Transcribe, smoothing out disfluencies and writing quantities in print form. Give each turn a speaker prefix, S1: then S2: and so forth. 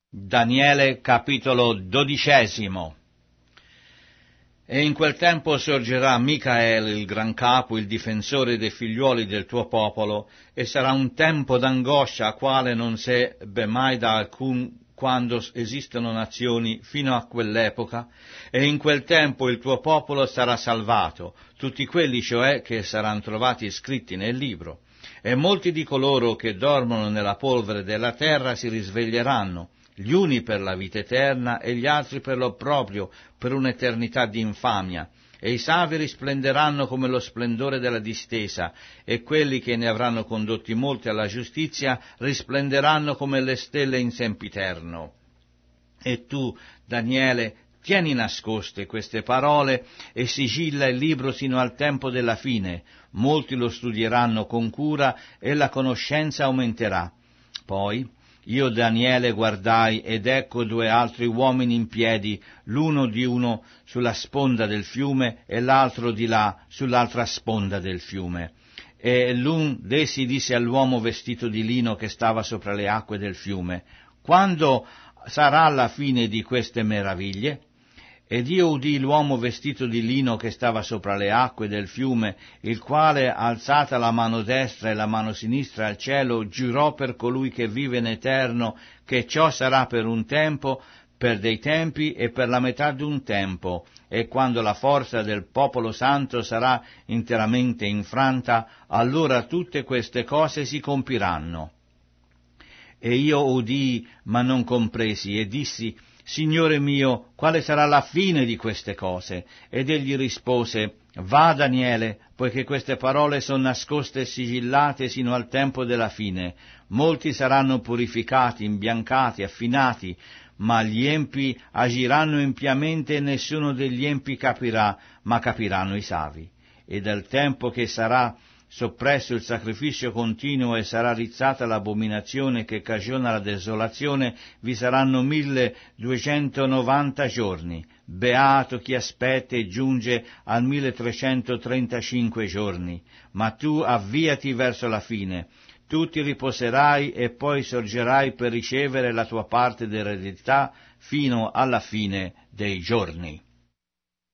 S1: Daniele capitolo 12. E in quel tempo sorgerà Micael, il gran capo, il difensore dei figliuoli del tuo popolo, e sarà un tempo d'angoscia, quale non si ebbe mai da alcun quando esistono nazioni fino a quell'epoca, e in quel tempo il tuo popolo sarà salvato, tutti quelli cioè che saranno trovati scritti nel libro. E molti di coloro che dormono nella polvere della terra si risveglieranno, gli uni per la vita eterna e gli altri per l'opprobrio, per un'eternità di infamia. E i savi risplenderanno come lo splendore della distesa, e quelli che ne avranno condotti molti alla giustizia risplenderanno come le stelle in sempiterno. E tu, Daniele, tieni nascoste queste parole e sigilla il libro sino al tempo della fine. Molti lo studieranno con cura e la conoscenza aumenterà. Poi io, Daniele, guardai ed ecco due altri uomini in piedi, l'uno di uno sulla sponda del fiume e l'altro di là sull'altra sponda del fiume. E l'un d'essi disse all'uomo vestito di lino che stava sopra le acque del fiume: quando sarà la fine di queste meraviglie? Ed io udii l'uomo vestito di lino che stava sopra le acque del fiume, il quale, alzata la mano destra e la mano sinistra al cielo, giurò per colui che vive in eterno che ciò sarà per un tempo, per dei tempi e per la metà d'un tempo, e quando la forza del popolo santo sarà interamente infranta, allora tutte queste cose si compiranno. E io udii, ma non compresi, e dissi: Signore mio, quale sarà la fine di queste cose? Ed egli rispose: Va, Daniele, poiché queste parole sono nascoste e sigillate sino al tempo della fine. Molti saranno purificati, imbiancati, affinati, ma gli empi agiranno impiamente e nessuno degli empi capirà, ma capiranno i savi. E dal tempo che sarà soppresso il sacrificio continuo e sarà rizzata l'abominazione che cagiona la desolazione, vi saranno 1290 giorni. Beato chi aspetta e giunge al 1335 giorni. Ma tu avviati verso la fine. Tu ti riposerai e poi sorgerai per ricevere la tua parte d'eredità fino alla fine dei giorni.